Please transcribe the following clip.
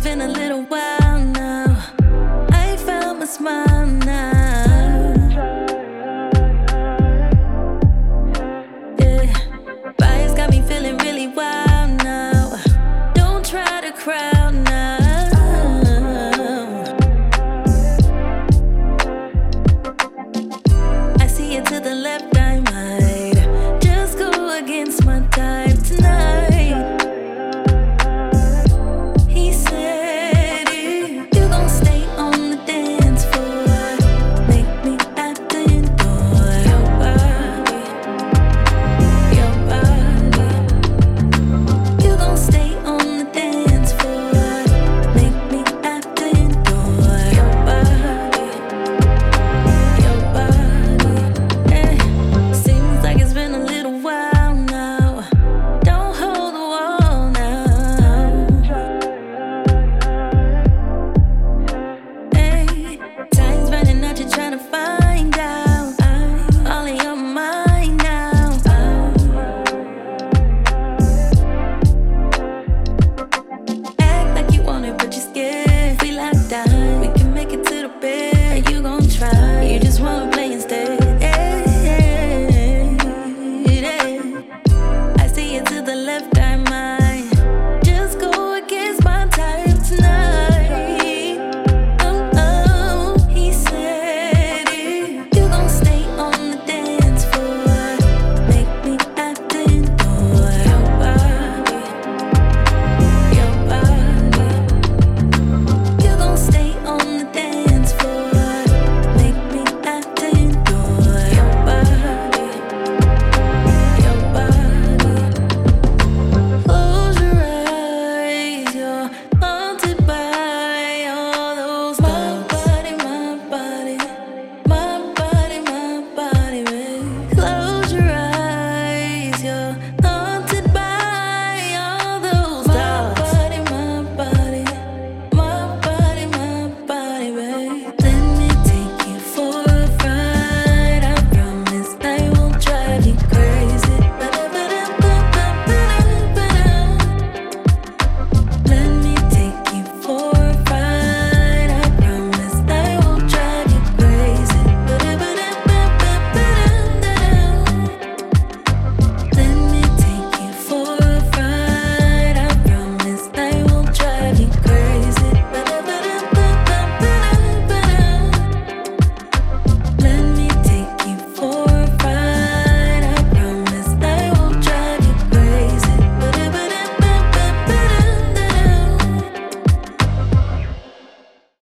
been a little while now. I found my smile now. Yeah, fire's got me feeling really wild now. Don't try to crowd now. I see you to the left, I might just go against my type tonight. Trying to find